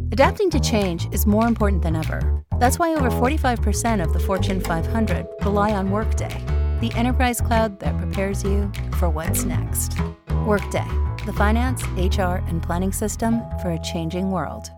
Adapting to change is more important than ever. That's why over 45% of the Fortune 500 rely on Workday, the enterprise cloud that prepares you for what's next. Workday, the finance, HR, and planning system for a changing world.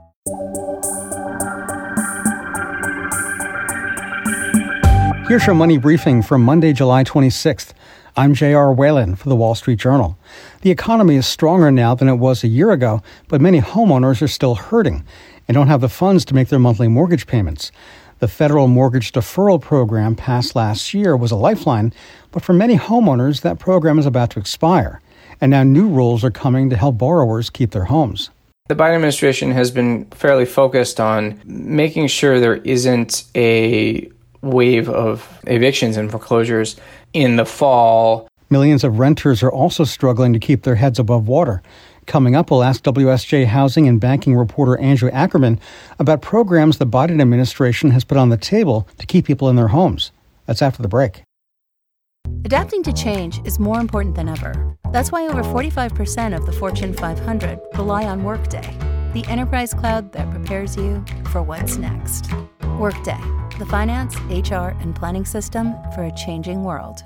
Here's your money briefing for Monday, July 26th. I'm J.R. Whalen for the Wall Street Journal. The economy is stronger now than it was a year ago, but many homeowners are still hurting and don't have the funds to make their monthly mortgage payments. The federal mortgage deferral program passed last year was a lifeline, but for many homeowners, that program is about to expire. And now new rules are coming to help borrowers keep their homes. The Biden administration has been fairly focused on making sure there isn't a wave of evictions and foreclosures in the fall. Millions of renters are also struggling to keep their heads above water. Coming up, we'll ask WSJ housing and banking reporter Andrew Ackerman about programs the Biden administration has put on the table to keep people in their homes. That's after the break. Adapting to change is more important than ever. That's why over 45% of the Fortune 500 rely on Workday, the enterprise cloud that prepares you for what's next. Workday, the finance, HR, and planning system for a changing world.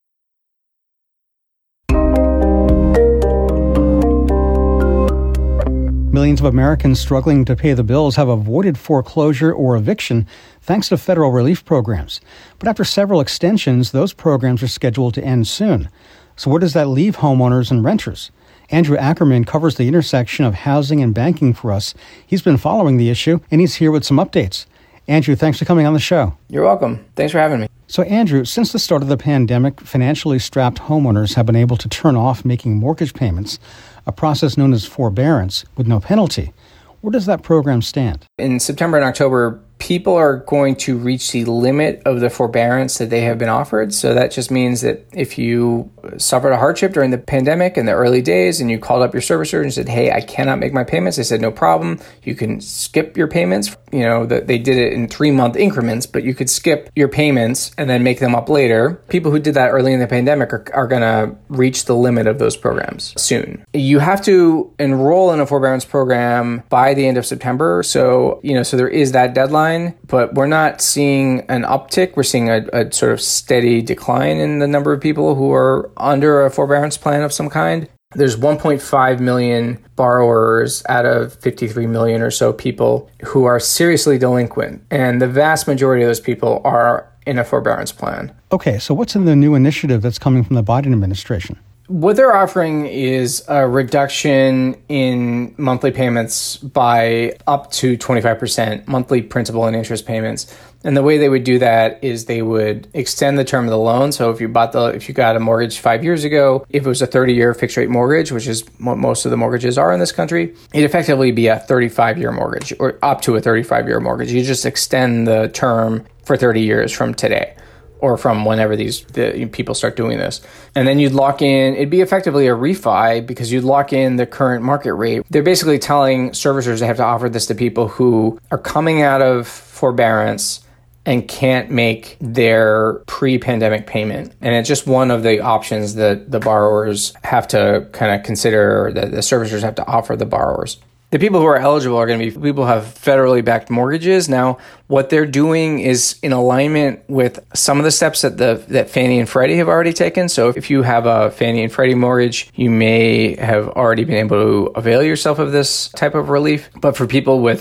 Millions of Americans struggling to pay the bills have avoided foreclosure or eviction thanks to federal relief programs. But after several extensions, those programs are scheduled to end soon. So where does that leave homeowners and renters? Andrew Ackerman covers the intersection of housing and banking for us. He's been following the issue, and he's here with some updates. Andrew, thanks for coming on the show. You're welcome. Thanks for having me. So, Andrew, since the start of the pandemic, financially strapped homeowners have been able to turn off making mortgage payments, a process known as forbearance, with no penalty. Where does that program stand? In September and October, people are going to reach the limit of the forbearance that they have been offered. So that just means that if you suffered a hardship during the pandemic in the early days and you called up your servicer and said, hey, I cannot make my payments, they said, no problem. You can skip your payments. You know, they did it in 3-month increments, but you could skip your payments and then make them up later. People who did that early in the pandemic are going to reach the limit of those programs soon. You have to enroll in a forbearance program by the end of September. So there is that deadline, but we're not seeing an uptick. We're seeing a sort of steady decline in the number of people who are under a forbearance plan of some kind. There's 1.5 million borrowers out of 53 million or so people who are seriously delinquent. And the vast majority of those people are in a forbearance plan. Okay, so what's in the new initiative that's coming from the Biden administration? What they're offering is a reduction in monthly payments by up to 25%, monthly principal and interest payments. And the way they would do that is they would extend the term of the loan. So if you got a mortgage 5 years ago, if it was a 30-year fixed rate mortgage, which is what most of the mortgages are in this country, it'd effectively be a 35-year mortgage or up to a 35-year mortgage. You just extend the term for 30 years from today, or from whenever the people start doing this. And then you'd lock in, it'd be effectively a refi because you'd lock in the current market rate. They're basically telling servicers they have to offer this to people who are coming out of forbearance and can't make their pre-pandemic payment. And it's just one of the options that the borrowers have to kind of consider, or that the servicers have to offer the borrowers. The people who are eligible are going to be people who have federally backed mortgages. Now, what they're doing is in alignment with some of the steps that Fannie and Freddie have already taken. So if you have a Fannie and Freddie mortgage, you may have already been able to avail yourself of this type of relief. But for people with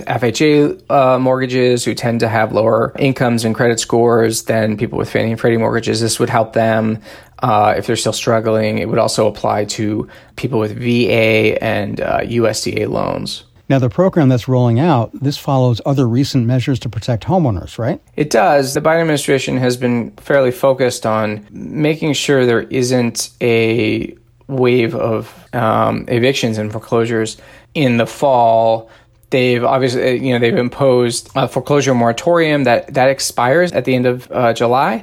FHA mortgages who tend to have lower incomes and credit scores than people with Fannie and Freddie mortgages, this would help them. If they're still struggling, it would also apply to people with VA and USDA loans. Now, the program that's rolling out, this follows other recent measures to protect homeowners, right? It does. The Biden administration has been fairly focused on making sure there isn't a wave of evictions and foreclosures in the fall. They've obviously, they've imposed a foreclosure moratorium that expires at the end of July.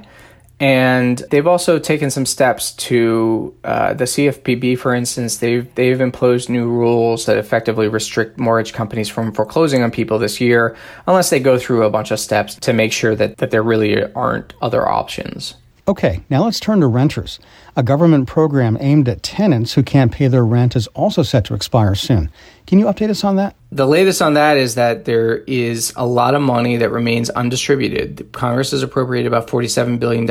And they've also taken some steps to the CFPB, for instance. They've imposed new rules that effectively restrict mortgage companies from foreclosing on people this year, unless they go through a bunch of steps to make sure that there really aren't other options. Okay, now let's turn to renters. A government program aimed at tenants who can't pay their rent is also set to expire soon. Can you update us on that? The latest on that is that there is a lot of money that remains undistributed. Congress has appropriated about $47 billion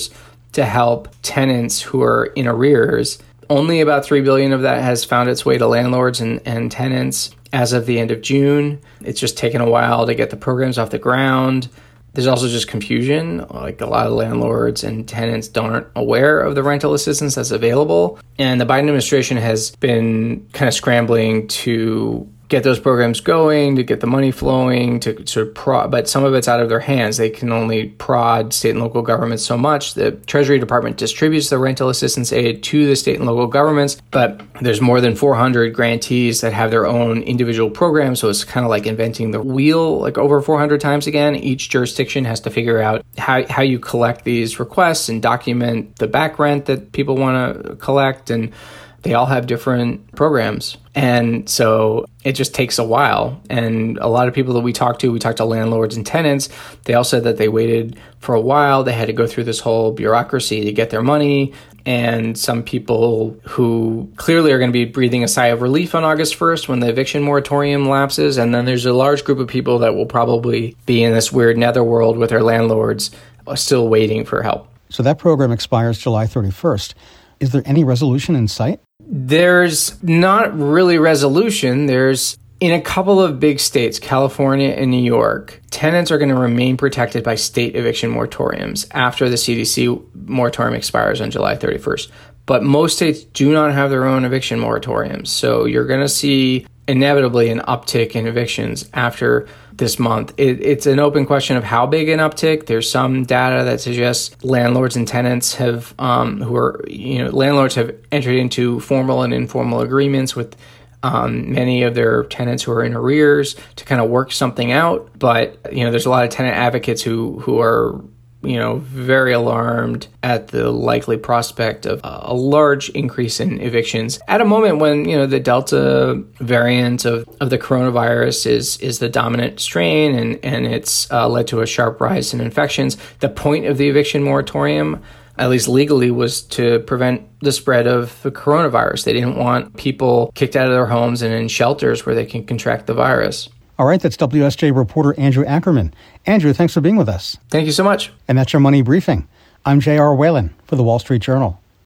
to help tenants who are in arrears. Only about $3 billion of that has found its way to landlords and tenants as of the end of June. It's just taken a while to get the programs off the ground. There's also just confusion. Like, a lot of landlords and tenants aren't aware of the rental assistance that's available. And the Biden administration has been kind of scrambling to get those programs going, to get the money flowing, to sort of prod, but some of it's out of their hands. They can only prod state and local governments so much. The Treasury Department distributes the rental assistance aid to the state and local governments, but there's more than 400 grantees that have their own individual programs, so it's kind of like inventing the wheel like over 400 times again. Each jurisdiction has to figure out how you collect these requests and document the back rent that people want to collect, and they all have different programs. And so it just takes a while. And a lot of people that we talked to landlords and tenants, they all said that they waited for a while. They had to go through this whole bureaucracy to get their money. And some people who clearly are going to be breathing a sigh of relief on August 1st when the eviction moratorium lapses. And then there's a large group of people that will probably be in this weird netherworld with their landlords still waiting for help. So that program expires July 31st. Is there any resolution in sight? There's not really resolution. There's, in a couple of big states, California and New York, tenants are going to remain protected by state eviction moratoriums after the CDC moratorium expires on July 31st. But most states do not have their own eviction moratoriums. So you're going to see inevitably an uptick in evictions after this month. It's an open question of how big an uptick. There's some data that suggests landlords and tenants have, landlords have entered into formal and informal agreements with many of their tenants who are in arrears to kind of work something out. But, there's a lot of tenant advocates who are very alarmed at the likely prospect of a large increase in evictions at a moment when, the Delta variant of the coronavirus is the dominant strain and it's led to a sharp rise in infections. The point of the eviction moratorium, at least legally, was to prevent the spread of the coronavirus. They didn't want people kicked out of their homes and in shelters where they can contract the virus. All right, that's WSJ reporter Andrew Ackerman. Andrew, thanks for being with us. Thank you so much. And that's your Money Briefing. I'm J.R. Whalen for The Wall Street Journal.